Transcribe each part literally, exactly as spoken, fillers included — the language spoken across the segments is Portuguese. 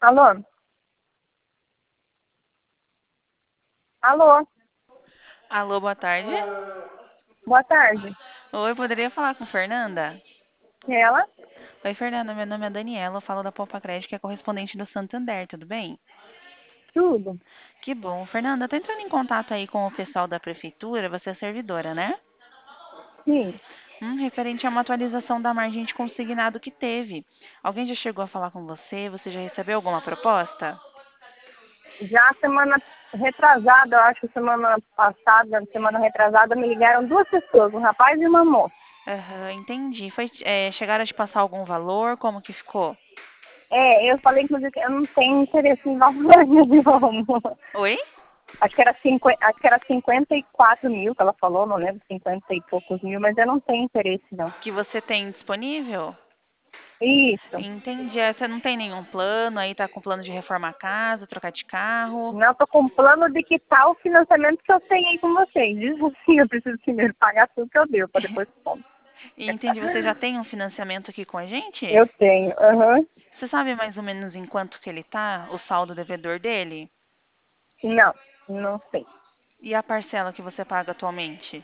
Alô? Alô? Alô, boa tarde. Boa tarde. Oi, poderia falar com Fernanda? Ela? Oi, Fernanda, meu nome é Daniela, eu falo da Poupa Crédito, que é correspondente do Santander, tudo bem? Tudo? Que bom. Fernanda, tô entrando em contato aí com o pessoal da prefeitura, você é servidora, né? Sim. Hum, referente a uma atualização da margem de consignado que teve. Alguém já chegou a falar com você? Você já recebeu alguma proposta? Já semana retrasada, eu acho, semana passada, semana retrasada, me ligaram duas pessoas, um rapaz e uma moça. Aham, entendi. Foi, é, chegaram a te passar algum valor? Como que ficou? É, eu falei, inclusive, que eu não tenho interesse em valor nenhum. Oi? Acho que, era cinquenta, acho que era cinquenta e quatro mil que ela falou, não lembro, cinquenta e poucos mil, mas eu não tenho interesse, não. Que você tem disponível? Isso. Entendi. É, você não tem nenhum plano aí, tá com plano de reformar a casa, trocar de carro? Não, estou com um plano de quitar o financiamento que eu tenho aí com vocês. Diz assim, eu preciso primeiro pagar tudo que eu devo, para depois comprar. Entendi. Você já tem um financiamento aqui com a gente? Eu tenho, aham. Você sabe mais ou menos em quanto que ele tá, o saldo devedor dele? Não, não sei. E a parcela que você paga atualmente?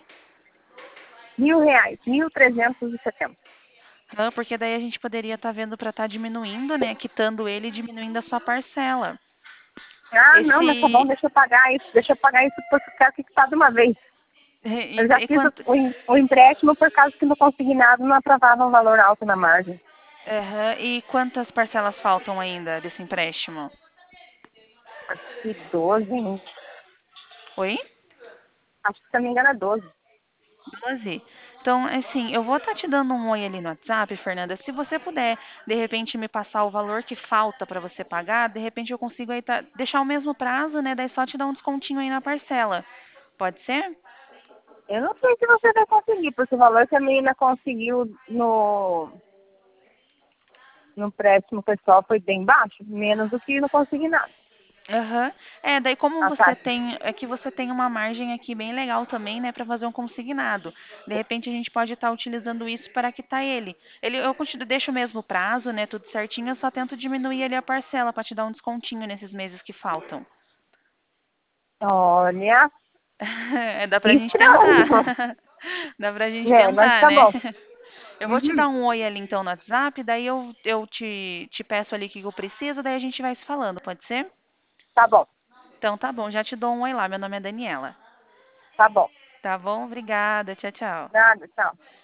Mil reais, mil trezentos e setenta. Ah, porque daí a gente poderia estar vendo para estar diminuindo, né? Quitando ele e diminuindo a sua parcela. Ah, não, mas tá bom, Esse. deixa eu pagar isso, deixa eu pagar isso por ficar fixado de uma vez. Eu já E fiz o, quanto. o em- o empréstimo por causa que no consignado não aprovava um valor alto na margem. Aham, e quantas parcelas faltam ainda desse empréstimo? Acho que doze, hein? Oi? Acho que se eu não me engano é doze. Doze. Então, assim, eu vou estar te dando um oi ali no WhatsApp, Fernanda. Se você puder, de repente, me passar o valor que falta para você pagar, de repente eu consigo aí tá- deixar o mesmo prazo, né? Daí só te dar um descontinho aí na parcela. Pode ser? Eu não sei se você vai conseguir, porque o valor que a menina conseguiu no, no empréstimo pessoal foi bem baixo, menos do que no consignado. Aham. É, daí como A você taxa. tem, é que você tem uma margem aqui bem legal também, né, para fazer um consignado. De repente a gente pode estar utilizando isso para quitar ele. Ele eu continuo, deixo o mesmo prazo, né, tudo certinho, eu só tento diminuir ali a parcela para te dar um descontinho nesses meses que faltam. Olha, É, dá pra gente tentar. estranho. Dá pra gente É, mas tentar, tá né? bom. Eu vou te Uhum. dar um oi ali então no WhatsApp, daí eu, eu te, te peço ali o que eu preciso, daí a gente vai se falando, pode ser? Tá bom, Então tá bom, já te dou um oi lá. Meu nome é Daniela. tá bom. Tá bom? Obrigada. Tchau, tchau. Nada, tchau.